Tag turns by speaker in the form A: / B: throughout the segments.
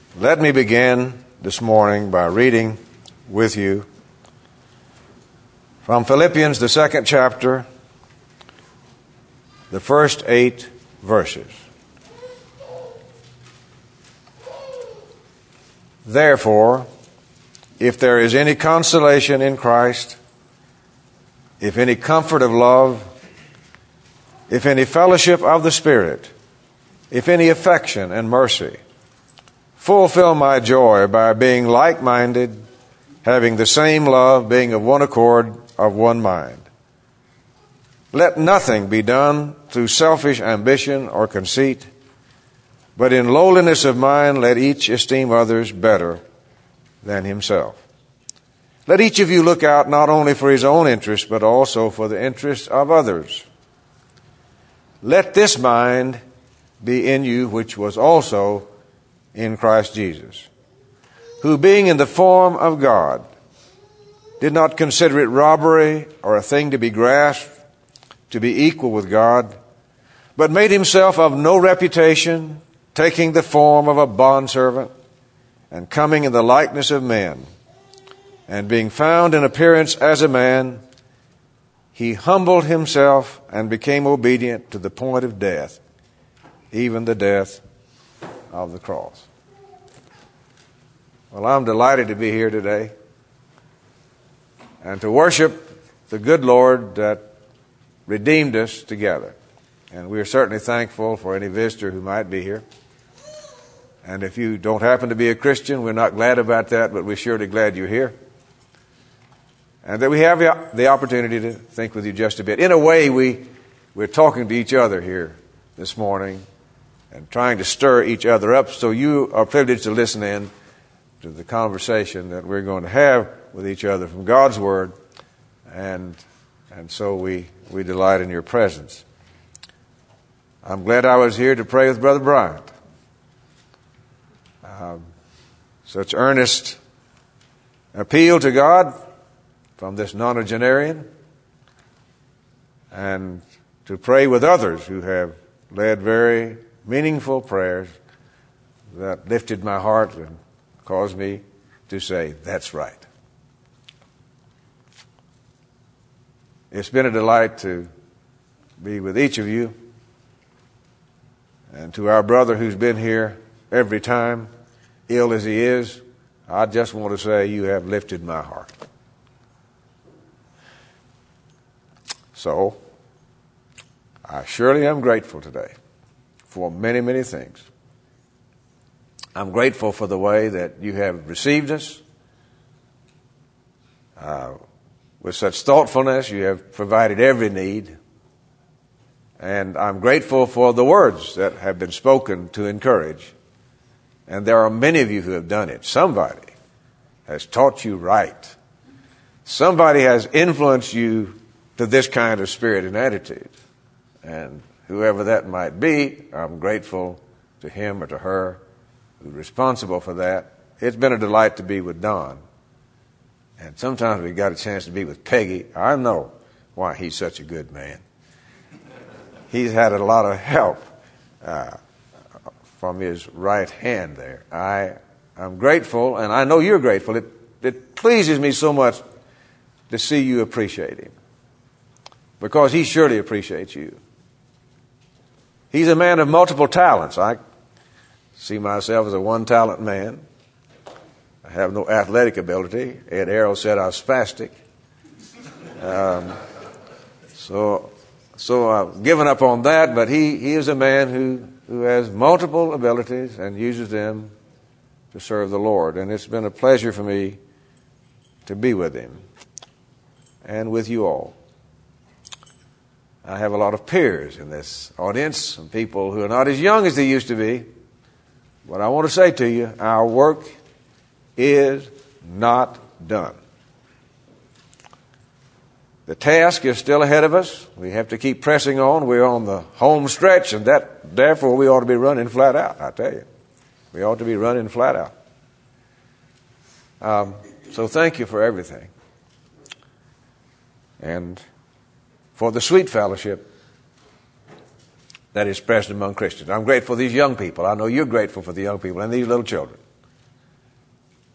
A: Let me begin this morning by reading with you from Philippians, the second chapter, the first 8 verses. Therefore, if there is any consolation in Christ, if any comfort of love, if any fellowship of the Spirit, if any affection and mercy, fulfill my joy by being like-minded, having the same love, being of one accord, of one mind. Let nothing be done through selfish ambition or conceit, but in lowliness of mind let each esteem others better than himself. Let each of you look out not only for his own interest, but also for the interest of others. Let this mind be in you, which was also in Christ Jesus, who being in the form of God, did not consider it robbery or a thing to be grasped, to be equal with God, but made himself of no reputation, taking the form of a bondservant, and coming in the likeness of men, and being found in appearance as a man, he humbled himself and became obedient to the point of death, even the death of the cross. Well, I'm delighted to be here today and to worship the good Lord that redeemed us together. And we are certainly thankful for any visitor who might be here. And if you don't happen to be a Christian, we're not glad about that, but we're surely glad you're here. And that we have the opportunity to think with you just a bit. In a way, we're talking to each other here this morning and trying to stir each other up, so you are privileged to listen in to the conversation that we're going to have with each other from God's Word, and so we delight in your presence. I'm glad I was here to pray with Brother Bryant. Such earnest appeal to God from this nonagenarian, and to pray with others who have led very meaningful prayers that lifted my heart and caused me to say, that's right. It's been a delight to be with each of you, and to our brother who's been here every time, ill as he is, I just want to say you have lifted my heart. So, I surely am grateful today for many, many things. I'm grateful for the way that you have received us. With such thoughtfulness, you have provided every need. And I'm grateful for the words that have been spoken to encourage. And there are many of you who have done it. Somebody has taught you right. Somebody has influenced you to this kind of spirit and attitude. And whoever that might be, I'm grateful to him or to her who's responsible for that. It's been a delight to be with Don. And sometimes we got a chance to be with Peggy. I know why he's such a good man. He's had a lot of help from his right hand there. I'm grateful, and I know you're grateful. It pleases me so much to see you appreciate him, because he surely appreciates you. He's a man of multiple talents. I see myself as a one-talent man. I have no athletic ability. Ed Arrow said I was spastic. So I've given up on that, but he is a man who has multiple abilities and uses them to serve the Lord. And it's been a pleasure for me to be with him and with you all. I have a lot of peers in this audience, some people who are not as young as they used to be. But I want to say to you, our work is not done. The task is still ahead of us. We have to keep pressing on. We're on the home stretch, and therefore we ought to be running flat out, I tell you. We ought to be running flat out. So thank you for everything. And for the sweet fellowship that is present among Christians. I'm grateful for these young people. I know you're grateful for the young people and these little children.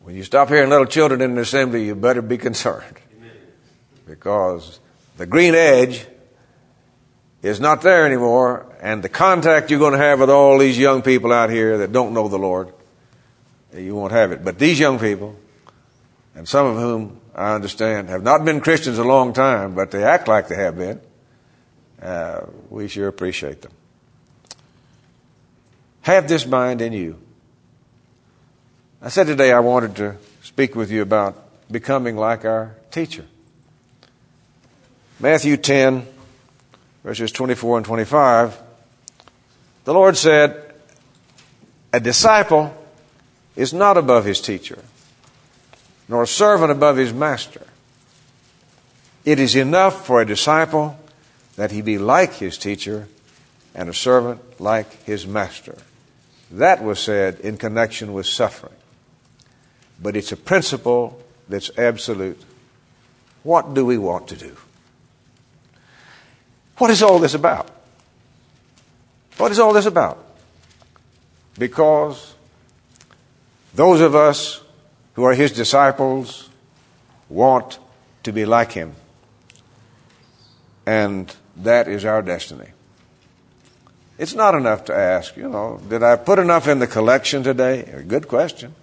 A: When you stop hearing little children in the assembly, you better be concerned. Because the green edge is not there anymore, and the contact you're going to have with all these young people out here that don't know the Lord, you won't have it. But these young people, and some of whom I understand have not been Christians a long time, but they act like they have been, we sure appreciate them. Have this mind in you. I said today I wanted to speak with you about becoming like our teacher. Matthew 10, verses 24 and 25, the Lord said, a disciple is not above his teacher, nor a servant above his master. It is enough for a disciple that he be like his teacher and a servant like his master. That was said in connection with suffering. But it's a principle that's absolute. What do we want to do? What is all this about? What is all this about? Because those of us who are his disciples want to be like him. And that is our destiny. It's not enough to ask, did I put enough in the collection today? A good question.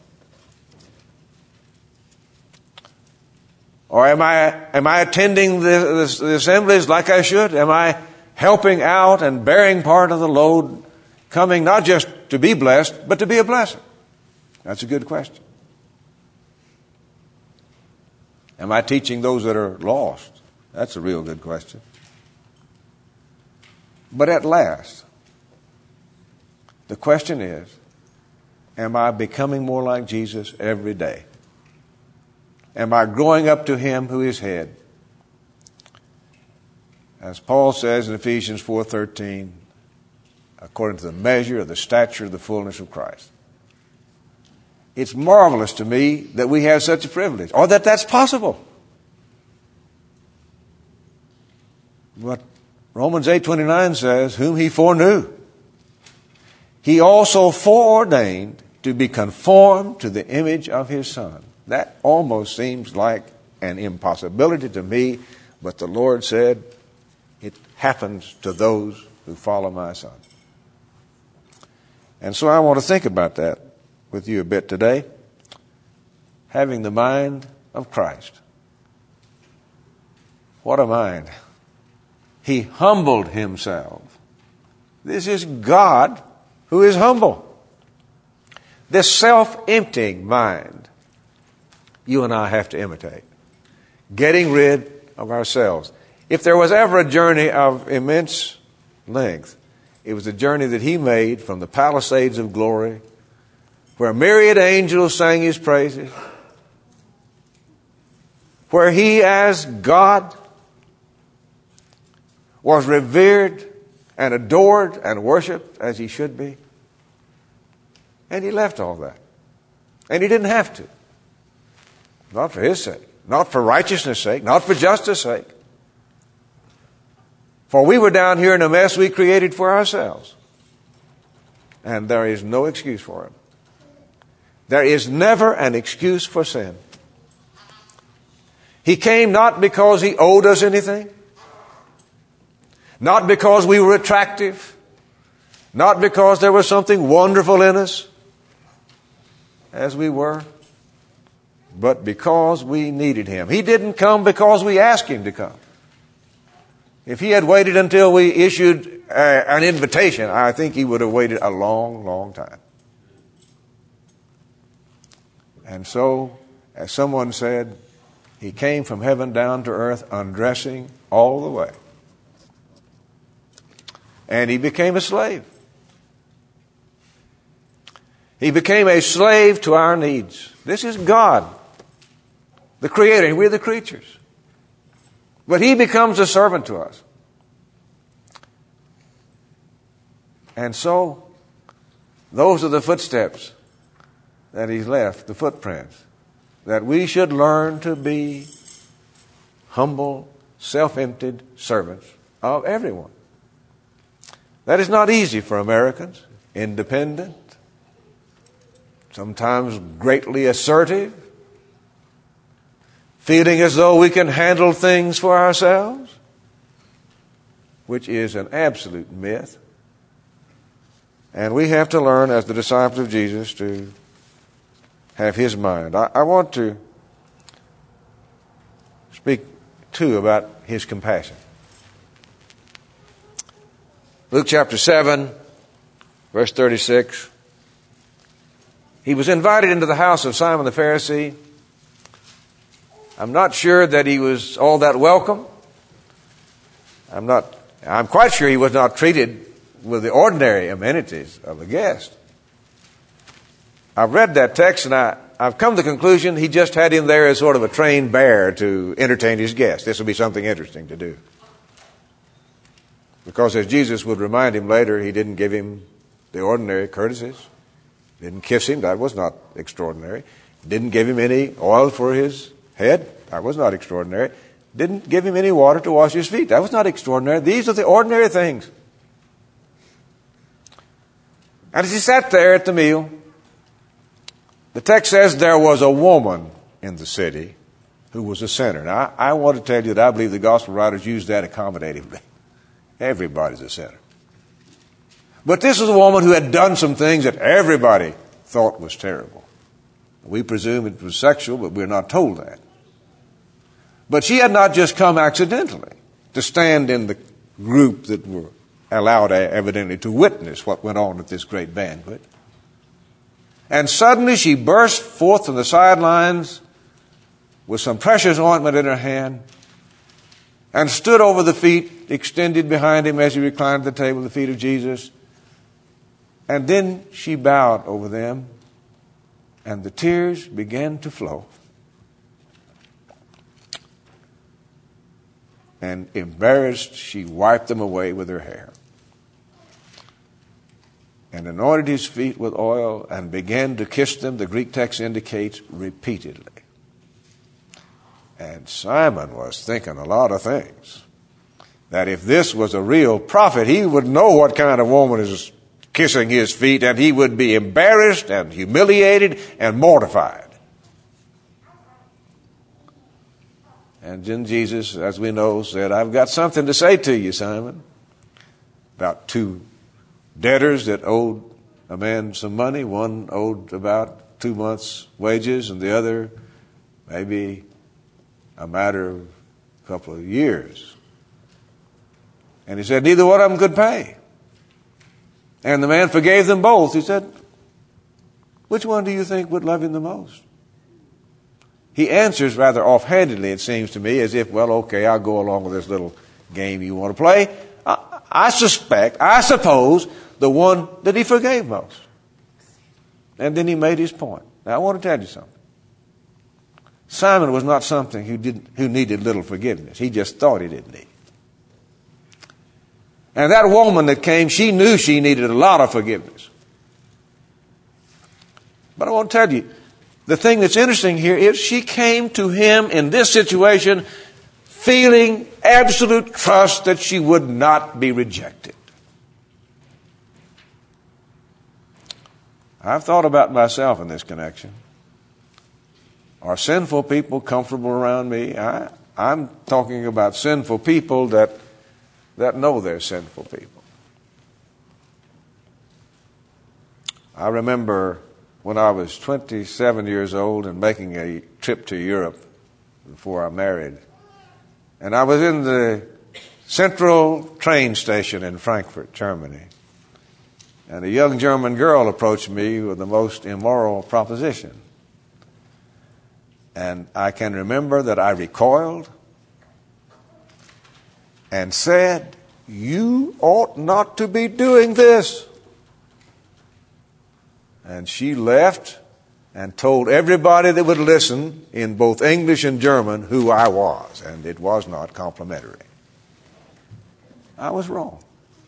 A: Or am I attending the assemblies like I should? Am I helping out and bearing part of the load, coming not just to be blessed, but to be a blessing? That's a good question. Am I teaching those that are lost? That's a real good question. But at last, the question is, am I becoming more like Jesus every day? Am I growing up to him who is head? As Paul says in Ephesians 4:13, according to the measure of the stature of the fullness of Christ. It's marvelous to me that we have such a privilege, or that that's possible. But Romans 8:29 says, whom he foreknew, he also foreordained to be conformed to the image of his Son. That almost seems like an impossibility to me, but the Lord said, it happens to those who follow my Son. And so I want to think about that with you a bit today. Having the mind of Christ. What a mind. He humbled himself. This is God who is humble. This self-emptying mind you and I have to imitate. Getting rid of ourselves. If there was ever a journey of immense length, it was the journey that he made from the Palisades of glory, where myriad angels sang his praises, where he as God was revered and adored and worshipped as he should be. And he left all that. And he didn't have to. Not for his sake. Not for righteousness' sake. Not for justice' sake. For we were down here in a mess we created for ourselves. And there is no excuse for it. There is never an excuse for sin. He came not because he owed us anything. Not because we were attractive. Not because there was something wonderful in us, as we were, but because we needed him. He didn't come because we asked him to come. If he had waited until we issued an invitation, I think he would have waited a long, long time. And so, as someone said, he came from heaven down to earth undressing all the way. And he became a slave. He became a slave to our needs. This is God, the Creator, and we're the creatures. But he becomes a servant to us. And so, those are the footsteps that he's left, the footprints, that we should learn to be humble, self-emptied servants of everyone. That is not easy for Americans, independent, sometimes greatly assertive, feeling as though we can handle things for ourselves, which is an absolute myth. And we have to learn, as the disciples of Jesus, to have his mind. I want to speak, too, about his compassion. Luke chapter 7, verse 36. He was invited into the house of Simon the Pharisee. I'm not sure that he was all that welcome. I'm quite sure he was not treated with the ordinary amenities of a guest. I've read that text and I've come to the conclusion he just had him there as sort of a trained bear to entertain his guests. This would be something interesting to do. Because as Jesus would remind him later, he didn't give him the ordinary courtesies. Didn't kiss him. That was not extraordinary. Didn't give him any oil for his head. That was not extraordinary. Didn't give him any water to wash his feet. That was not extraordinary. These are the ordinary things. And as he sat there at the meal, the text says there was a woman in the city who was a sinner. Now, I want to tell you that I believe the gospel writers use that accommodatively. Everybody's a sinner. But this was a woman who had done some things that everybody thought was terrible. We presume it was sexual, but we're not told that. But she had not just come accidentally to stand in the group that were allowed evidently to witness what went on at this great banquet. And suddenly she burst forth from the sidelines with some precious ointment in her hand and stood over the feet extended behind him as he reclined at the table, the feet of Jesus. And then she bowed over them, and the tears began to flow. And embarrassed, she wiped them away with her hair and anointed his feet with oil and began to kiss them, the Greek text indicates, repeatedly. And Simon was thinking a lot of things. That if this was a real prophet, he would know what kind of woman is kissing his feet, and he would be embarrassed and humiliated and mortified. And then Jesus, as we know, said, I've got something to say to you, Simon, about two debtors that owed a man some money. One owed about 2 months' wages, and the other maybe a matter of a couple of years. And he said, neither one of them could pay. And the man forgave them both. He said, which one do you think would love him the most? He answers rather offhandedly, it seems to me, as if, well, okay, I'll go along with this little game you want to play. I suppose, the one that he forgave most. And then he made his point. Now, I want to tell you something. Simon was not something who needed little forgiveness. He just thought he didn't need. And that woman that came, she knew she needed a lot of forgiveness. But I want to tell you, the thing that's interesting here is she came to him in this situation feeling absolute trust that she would not be rejected. I've thought about myself in this connection. Are sinful people comfortable around me? I'm talking about sinful people that know they're sinful people. I remember when I was 27 years old and making a trip to Europe before I married. And I was in the central train station in Frankfurt, Germany. And a young German girl approached me with the most immoral proposition. And I can remember that I recoiled and said, you ought not to be doing this. And she left and told everybody that would listen in both English and German who I was. And it was not complimentary. I was wrong.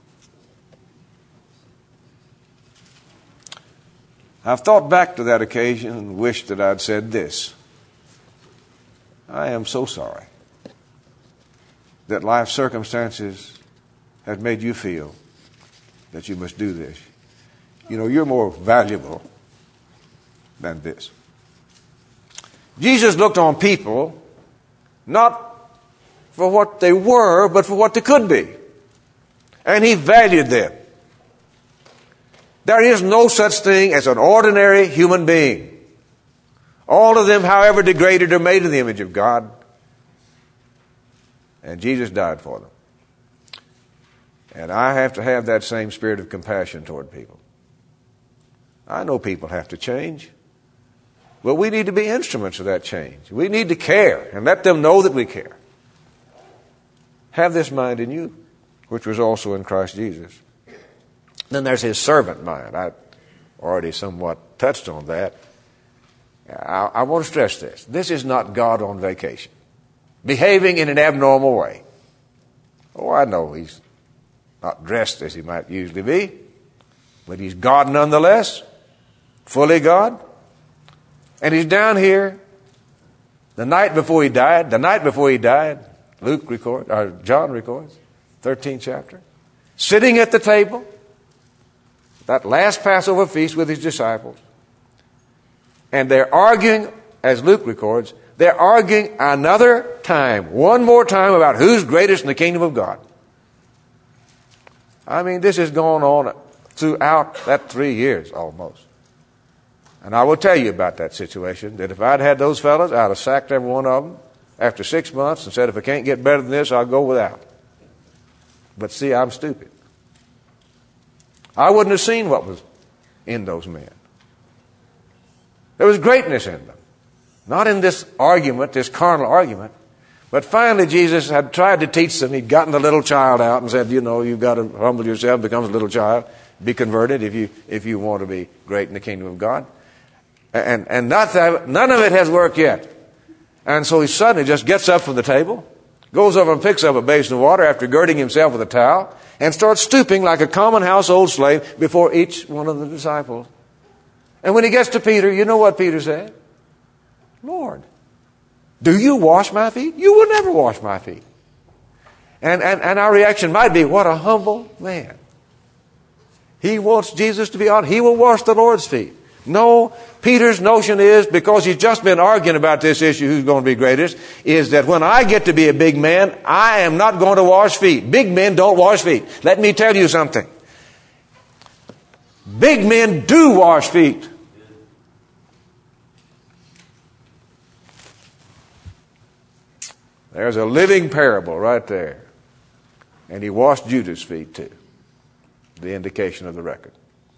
A: I've thought back to that occasion and wished that I'd said this. I am so sorry that life circumstances have made you feel that you must do this. You know, you're more valuable than this. Jesus looked on people not for what they were, but for what they could be. And He valued them. There is no such thing as an ordinary human being. All of them, however degraded, are made in the image of God. And Jesus died for them. And I have to have that same spirit of compassion toward people. I know people have to change. But we need to be instruments of that change. We need to care and let them know that we care. Have this mind in you, which was also in Christ Jesus. Then there's His servant mind. I already somewhat touched on that. I want to stress this. This is not God on vacation, behaving in an abnormal way. Oh, I know He's not dressed as He might usually be, but He's God nonetheless, fully God. And He's down here the night before He died. The night before He died, John records, 13th chapter, sitting at the table, that last Passover feast with His disciples. And they're arguing, as Luke records, they're arguing another time, one more time, about who's greatest in the kingdom of God. I mean, this has gone on throughout that 3 years almost. And I will tell you about that situation, that if I'd had those fellows, I'd have sacked every one of them after 6 months and said, if I can't get better than this, I'll go without. But see, I'm stupid. I wouldn't have seen what was in those men. There was greatness in them. Not in this argument, this carnal argument. But finally Jesus had tried to teach them. He'd gotten the little child out and said, you've got to humble yourself, become a little child, be converted if you want to be great in the kingdom of God. And none of it has worked yet. And so he suddenly just gets up from the table, goes over and picks up a basin of water after girding himself with a towel, and starts stooping like a common household slave before each one of the disciples. And when he gets to Peter, you know what Peter said? Lord, do you wash my feet? You will never wash my feet. And our reaction might be, what a humble man. He wants Jesus to be honored. He will wash the Lord's feet. No, Peter's notion is, because he's just been arguing about this issue, who's going to be greatest, is that when I get to be a big man, I am not going to wash feet. Big men don't wash feet. Let me tell you something. Big men do wash feet. There's a living parable right there. And he washed Judas' feet too. The indication of the record.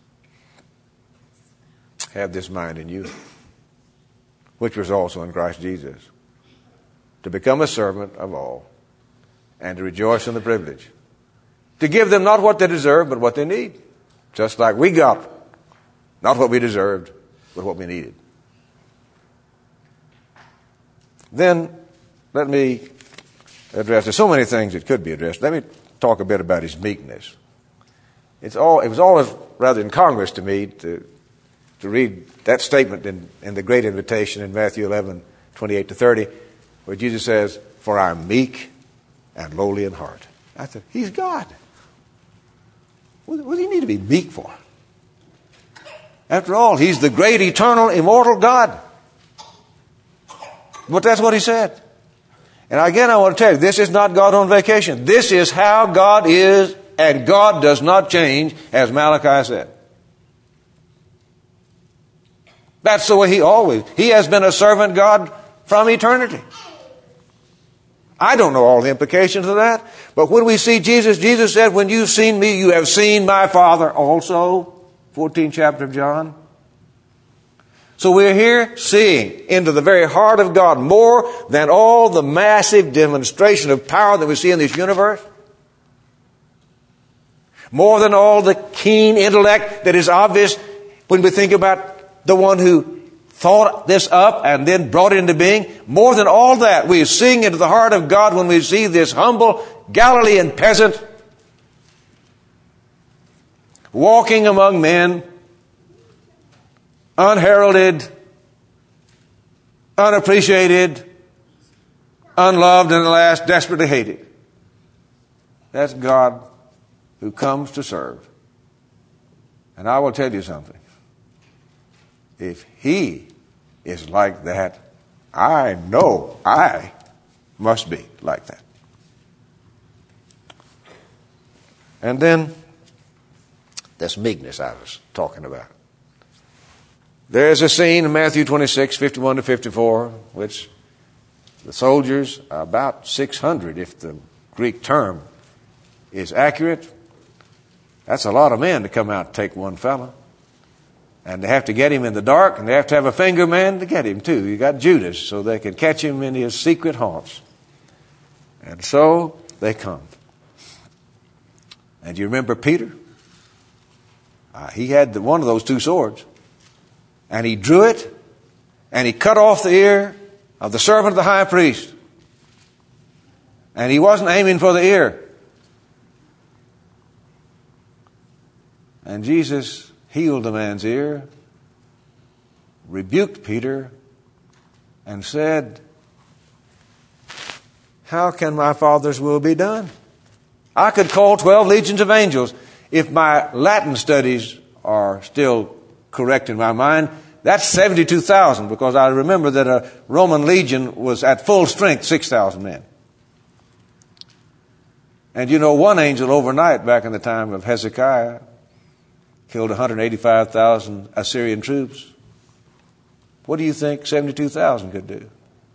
A: Have this mind in you, which was also in Christ Jesus, to become a servant of all and to rejoice in the privilege, to give them not what they deserve, but what they need. Just like we got not what we deserved, but what we needed. Then, let me address, there's so many things that could be addressed. Let me talk a bit about His meekness. It was always rather incongruous to me to read that statement in the Great Invitation in Matthew 11:28-30, where Jesus says, for I am meek and lowly in heart. I said, He's God. What do you need to be meek for? After all, He's the great, eternal, immortal God. But that's what He said. And again, I want to tell you, this is not God on vacation. This is how God is, and God does not change, as Malachi said. That's the way He has been a servant God from eternity. I don't know all the implications of that, but when we see Jesus, Jesus said, when you've seen me, you have seen my Father also. 14th chapter of John. So we're here seeing into the very heart of God more than all the massive demonstration of power that we see in this universe. More than all the keen intellect that is obvious when we think about the one who thought this up and then brought it into being. More than all that, we are seeing into the heart of God when we see this humble Galilean peasant walking among men, unheralded, unappreciated, unloved, and at last desperately hated. That's God who comes to serve. And I will tell you something. if he is like that, I know I must be like that. And then, this meekness I was talking about. There's a scene in Matthew 26, 51 to 54, which the soldiers are about 600, if the Greek term is accurate. That's a lot of men to come out and take one fella. And they have to get him in the dark, and they have to have a finger man to get him too. You got Judas, so they can catch him in his secret haunts. And so they come. And you remember Peter? He had one of those two swords. And he drew it, and he cut off the ear of the servant of the high priest. And he wasn't aiming for the ear. And Jesus healed the man's ear, rebuked Peter, and said, how can my Father's will be done? I could call 12 legions of angels. If my Latin studies are still correct in my mind, that's 72,000, because I remember that a Roman legion was at full strength, 6,000 men. And you know, one angel overnight back in the time of Hezekiah killed 185,000 Assyrian troops. What do you think 72,000 could do?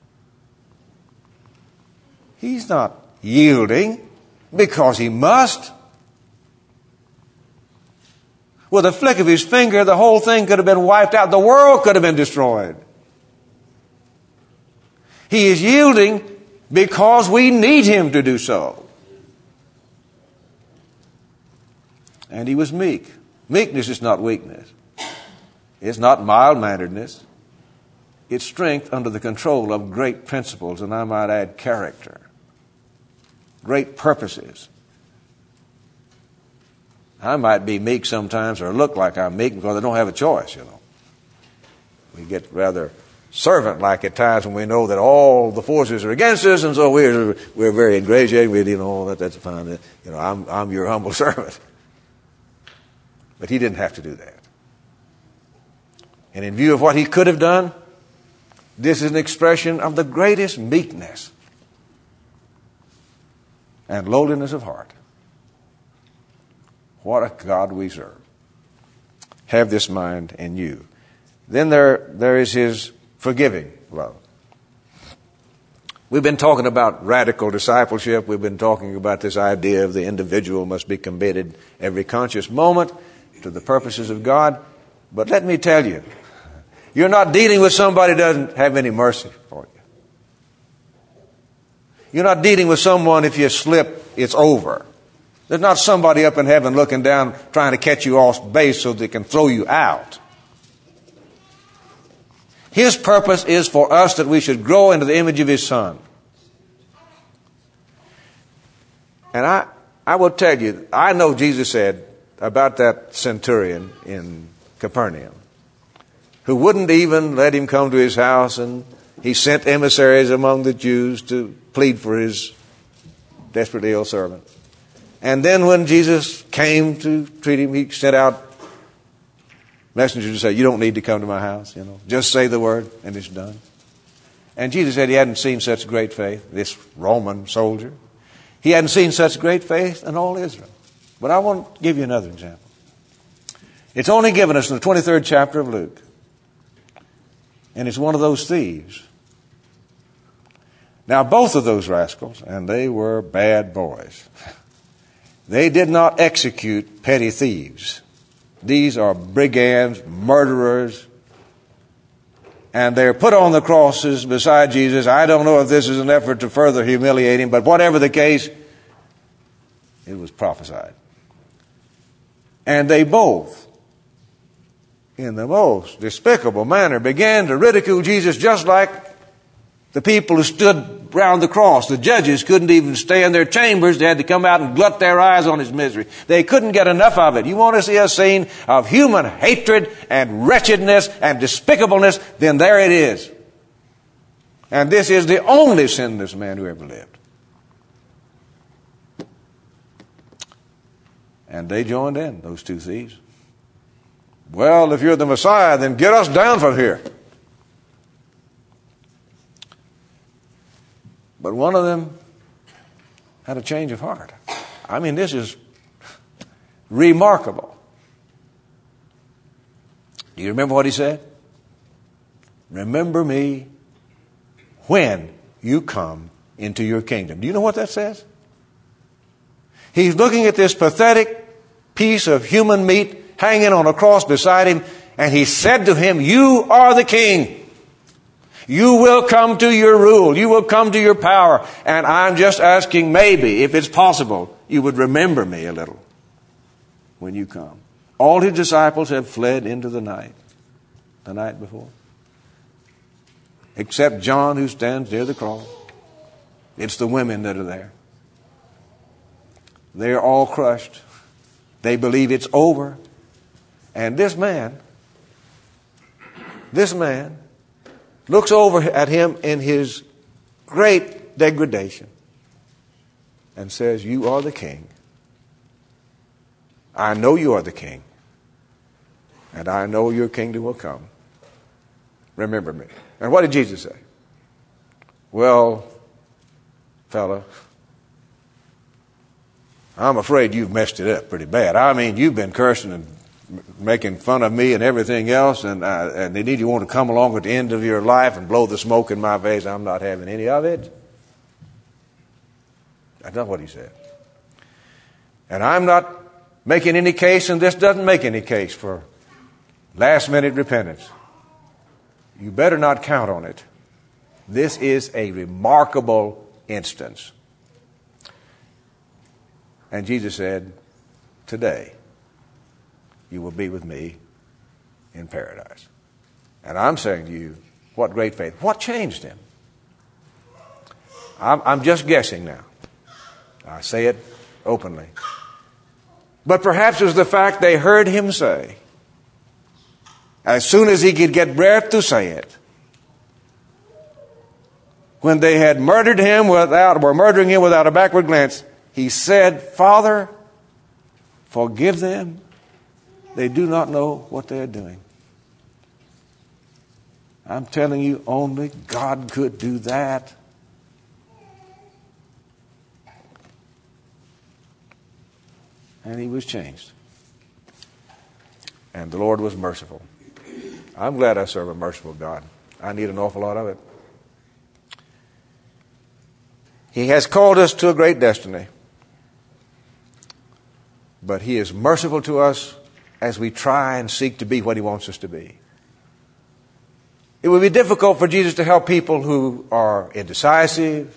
A: He's not yielding because he must. With a flick of his finger, the whole thing could have been wiped out. The world could have been destroyed. He is yielding because we need him to do so. And he was meek. Meekness is not weakness. It's not mild-manneredness. It's strength under the control of great principles, and I might add character. Great purposes. I might be meek sometimes or look like I'm meek because I don't have a choice, you know. We get rather servant-like at times when we know that all the forces are against us, and so we're very ingratiating. We, you know, that's fine. You know, I'm your humble servant. But he didn't have to do that. And in view of what he could have done, this is an expression of the greatest meekness and lowliness of heart. What a God we serve. Have this mind in you. Then there is his forgiving love. We've been talking about radical discipleship. We've been talking about this idea of the individual must be committed every conscious moment to the purposes of God. But let me tell you, you're not dealing with somebody who doesn't have any mercy for you. You're not dealing with someone, if you slip, it's over. There's not somebody up in heaven looking down trying to catch you off base so they can throw you out. His purpose is for us that we should grow into the image of his Son. And I will tell you, I know Jesus said about that centurion in Capernaum, who wouldn't even let him come to his house, and he sent emissaries among the Jews to plead for his desperately ill servant. And then when Jesus came to treat him, he sent out messengers to say, you don't need to come to my house, you know. Just say the word and it's done. And Jesus said he hadn't seen such great faith, this Roman soldier. He hadn't seen such great faith in all Israel. But I want to give you another example. It's only given us in the 23rd chapter of Luke. And it's one of those thieves. Now, both of those rascals, and they were bad boys, they did not execute petty thieves. These are brigands, murderers, and they're put on the crosses beside Jesus. I don't know if this is an effort to further humiliate him, but whatever the case, it was prophesied. And they both, in the most despicable manner, began to ridicule Jesus, just like the people who stood round the cross. The judges couldn't even stay in their chambers. They had to come out and glut their eyes on his misery. They couldn't get enough of it. You want to see a scene of human hatred and wretchedness and despicableness, then there it is. And this is the only sinless man who ever lived. And they joined in, those two thieves. Well, if you're the Messiah, then get us down from here. But one of them had a change of heart. I mean, this is remarkable. Do you remember what he said? Remember me when you come into your kingdom. Do you know what that says? He's looking at this pathetic piece of human meat hanging on a cross beside him, and he said to him, you are the king. You will come to your rule. You will come to your power. And I'm just asking, maybe, if it's possible, you would remember me a little when you come. All his disciples have fled into the night before. Except John, who stands near the cross. It's the women that are there. They're all crushed. They believe it's over. And this man looks over at him in his great degradation and says, you are the king. I know you are the king. And I know your kingdom will come. Remember me. And what did Jesus say? Well, fella, I'm afraid you've messed it up pretty bad. I mean, you've been cursing and making fun of me and everything else, and indeed you want to come along at the end of your life and blow the smoke in my face. I'm not having any of it. That's not what he said. And I'm not making any case, and this doesn't make any case for last-minute repentance. You better not count on it. This is a remarkable instance. And Jesus said, today you will be with me in paradise. And I'm saying to you, what great faith. What changed him? I'm just guessing now. I say it openly. But perhaps it was the fact they heard him say, as soon as he could get breath to say it, when they had murdering him without a backward glance, he said, Father, forgive them. They do not know what they are doing. I'm telling you, only God could do that. And he was changed. And the Lord was merciful. I'm glad I serve a merciful God. I need an awful lot of it. He has called us to a great destiny. But he is merciful to us as we try and seek to be what he wants us to be. It would be difficult for Jesus to help people who are indecisive,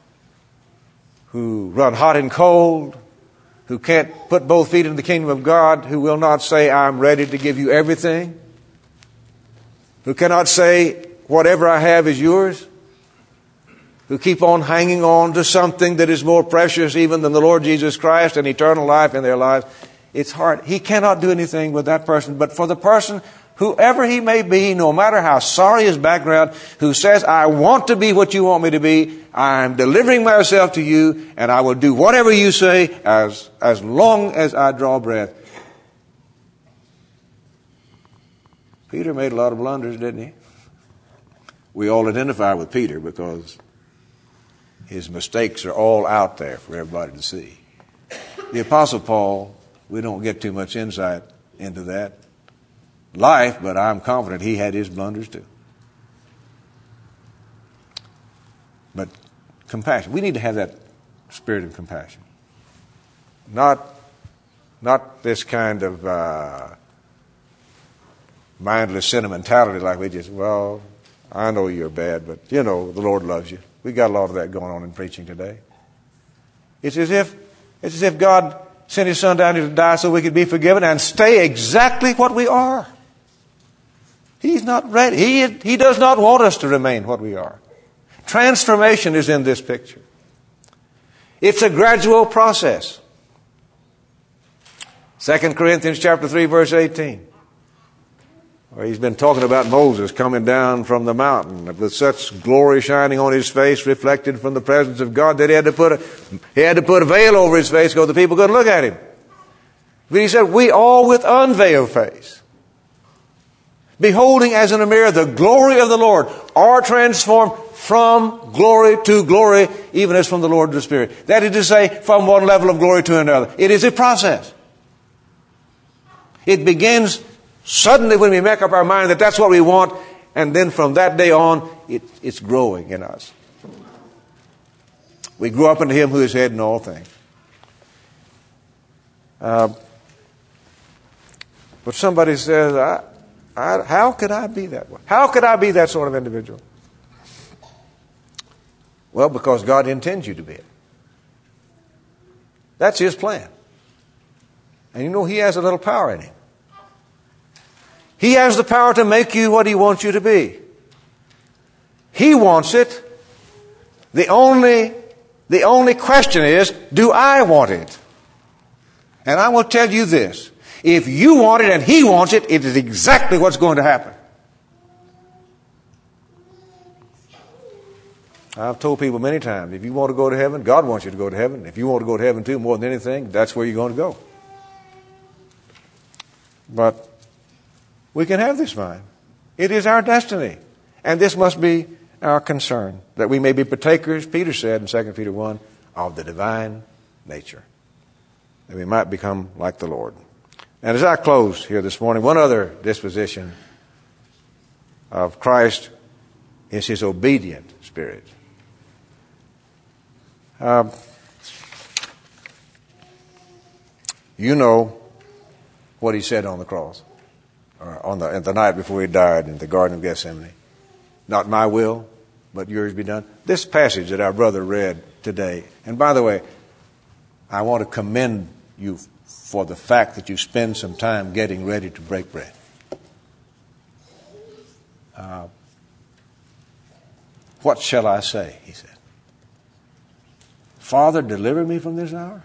A: who run hot and cold, who can't put both feet in the kingdom of God, who will not say, I'm ready to give you everything, who cannot say, whatever I have is yours, who keep on hanging on to something that is more precious even than the Lord Jesus Christ and eternal life in their lives. It's hard. He cannot do anything with that person. But for the person, whoever he may be, no matter how sorry his background, who says, I want to be what you want me to be, I'm delivering myself to you, and I will do whatever you say as long as I draw breath. Peter made a lot of blunders, didn't he? We all identify with Peter because his mistakes are all out there for everybody to see. The Apostle Paul, we don't get too much insight into that life, but I'm confident he had his blunders too. But compassion. We need to have that spirit of compassion. Not this kind of mindless sentimentality like we just, well, I know you're bad, but the Lord loves you. We got a lot of that going on in preaching today. It's as if God sent his son down here to die so we could be forgiven and stay exactly what we are. He's not ready. He does not want us to remain what we are. Transformation is in this picture. It's a gradual process. 2 Corinthians chapter 3, verse 18. Where he's been talking about Moses coming down from the mountain with such glory shining on his face, reflected from the presence of God, that he had to put a veil over his face so the people couldn't look at him. But he said, we all with unveiled face beholding as in a mirror the glory of the Lord, are transformed from glory to glory, even as from the Lord to the Spirit. That is to say, from one level of glory to another. It is a process. It begins suddenly when we make up our mind that that's what we want, and then from that day on, it's growing in us. We grew up into Him who is head in all things. But somebody says, how could I be that way? How could I be that sort of individual? Well, because God intends you to be it. That's His plan. And you know, He has a little power in Him. He has the power to make you what He wants you to be. He wants it. The only question is, do I want it? And I will tell you this. If you want it and He wants it, it is exactly what's going to happen. I've told people many times, if you want to go to heaven, God wants you to go to heaven. If you want to go to heaven too, more than anything, that's where you're going to go. But we can have this mind. It is our destiny. And this must be our concern, that we may be partakers, Peter said in 2 Peter 1, of the divine nature, that we might become like the Lord. And as I close here this morning, one other disposition of Christ is His obedient spirit. You know what He said on the cross, or on the night before He died in the Garden of Gethsemane. Not my will, but yours be done. This passage that our brother read today, and by the way, I want to commend you for the fact that you spend some time getting ready to break bread. What shall I say? He said. Father, deliver me from this hour.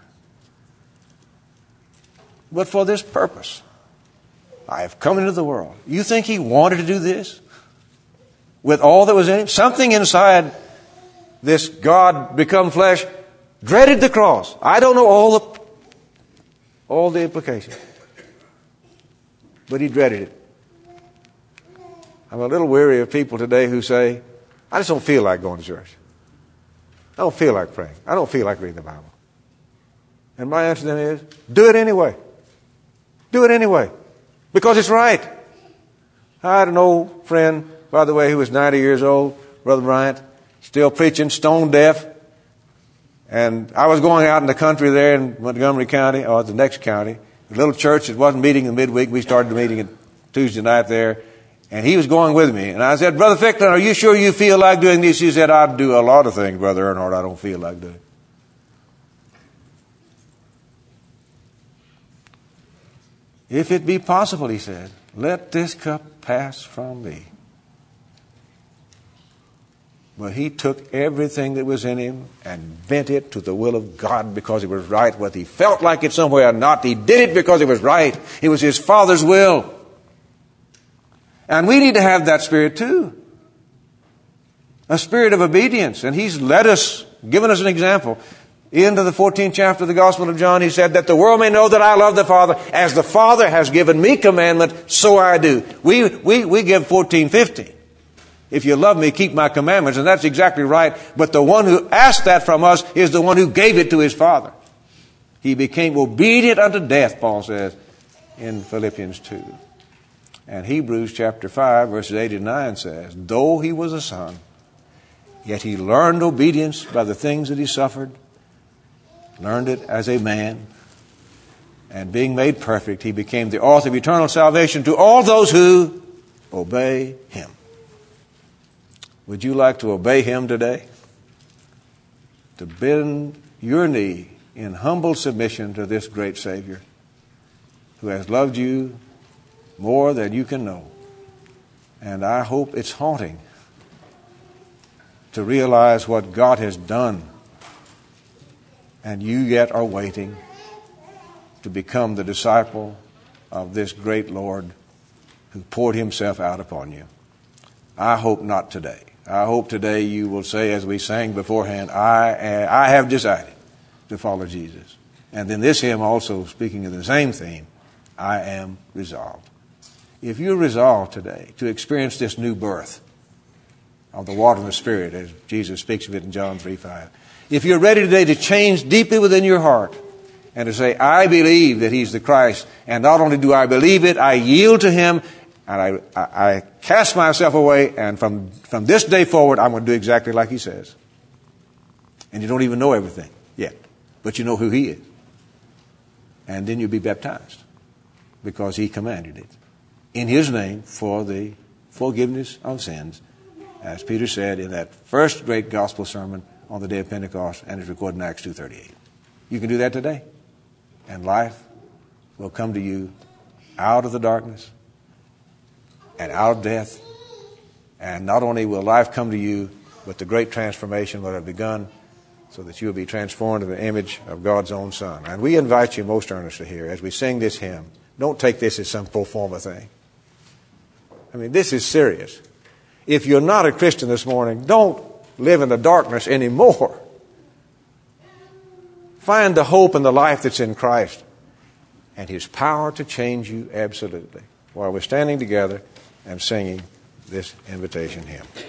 A: But for this purpose, I have come into the world. You think He wanted to do this? With all that was in Him? Something inside this God become flesh dreaded the cross. I don't know all the implications. But He dreaded it. I'm a little weary of people today who say, I just don't feel like going to church. I don't feel like praying. I don't feel like reading the Bible. And my answer to them is, do it anyway. Do it anyway. Because it's right. I had an old friend, by the way, who was 90 years old, Brother Bryant, still preaching, stone deaf. And I was going out in the country there in Montgomery County, or the next county, a little church that wasn't meeting in midweek. We started the meeting at Tuesday night there. And he was going with me. And I said, Brother Ficklin, are you sure you feel like doing this? He said, I'd do a lot of things, Brother Earnhardt, I don't feel like doing. If it be possible, he said, let this cup pass from me. But he took everything that was in him and bent it to the will of God because it was right. Whether he felt like it somewhere or not, he did it because it was right. It was his Father's will. And we need to have that spirit too. A spirit of obedience. And He's led us, given us an example. Into the 14th chapter of the Gospel of John, He said that the world may know that I love the Father. As the Father has given me commandment, so I do. We give 14:15. If you love me, keep my commandments. And that's exactly right. But the one who asked that from us is the one who gave it to His Father. He became obedient unto death, Paul says in Philippians 2. And Hebrews chapter 5, verses 8 and 9 says, though He was a son, yet He learned obedience by the things that He suffered, learned it as a man, and being made perfect, He became the author of eternal salvation to all those who obey Him. Would you like to obey Him today? To bend your knee in humble submission to this great Savior who has loved you more than you can know. And I hope it's haunting to realize what God has done, and you yet are waiting to become the disciple of this great Lord who poured Himself out upon you. I hope not today. I hope today you will say, as we sang beforehand, I have decided to follow Jesus. And then this hymn also, speaking of the same theme, I am resolved. If you're resolved today to experience this new birth of the water and the Spirit, as Jesus speaks of it in John 3:5, if you're ready today to change deeply within your heart and to say, I believe that He's the Christ, and not only do I believe it, I yield to Him, and I cast myself away, and from this day forward, I'm going to do exactly like He says. And you don't even know everything yet, but you know who He is. And then you'll be baptized because He commanded it in His name for the forgiveness of sins, as Peter said in that first great gospel sermon on the day of Pentecost, and it's recorded in Acts 2:38. You can do that today, and life will come to you out of the darkness and out of death. And not only will life come to you, but the great transformation will have begun, so that you will be transformed to the image of God's own Son. And we invite you most earnestly here, as we sing this hymn, don't take this as some pro forma thing. I mean, this is serious. If you're not a Christian this morning, don't live in the darkness anymore. Find the hope and the life that's in Christ and His power to change you absolutely, while we're standing together and singing this invitation hymn.